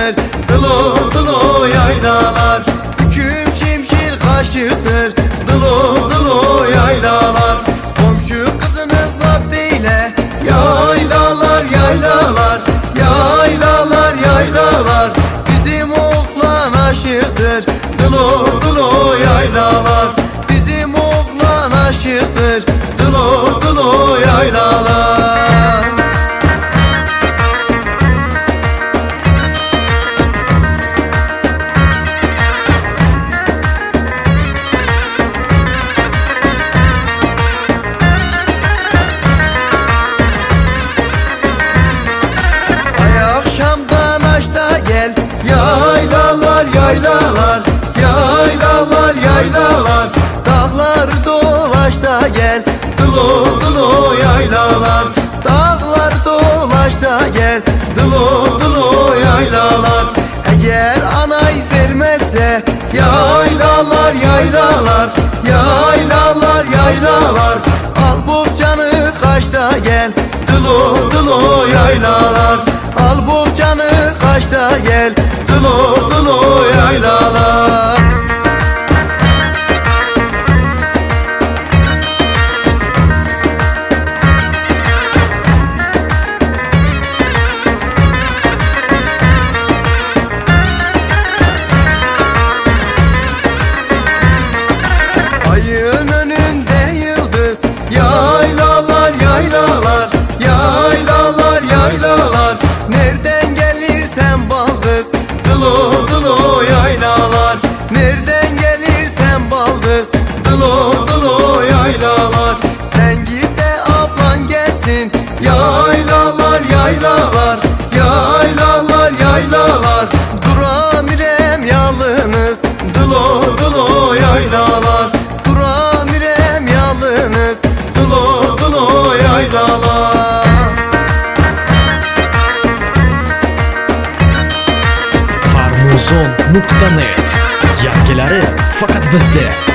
aşıktır, dılo dılo yaylalar. Hüküm şimşir kaşıktır, dılo dılo yaylalar. Komşu kızını zapt eyle, yaylalar yaylalar, yaylalar yaylalar. Bizim oğlan aşıktır, dılo dılo yaylalar. Bizim oğlan aşıktır, dılo dılo yaylalar. Yaylalar yaylalar, yaylalar yaylalar. Dağlar dolaş da gel, dılo dılo yaylalar. Dağlar dolaş da gel, dılo dılo yaylalar. Eğer anay vermezse yaylalar yaylalar, yaylalar yaylalar. Al bu canı kaç da gel, dılo dılo yaylalar. Al bu canı kaç da gel, dılo dılo yaylalar. Ayın önünde yıldız, yaylalar yaylalar, yaylalar yaylalar. Nereden gelirsen baldız, dılo dılo yaylalar. Nereden gelirsen baldız, dılo dılo yaylalar. Sen git de ablan gelsin, yaylalar yaylalar, yaylalar yaylalar. Duramirem yalnız, dılo dılo yaylalar. Duramirem yalnız, dılo dılo yaylalar. Farmuzon.net yangileri fakat bizde.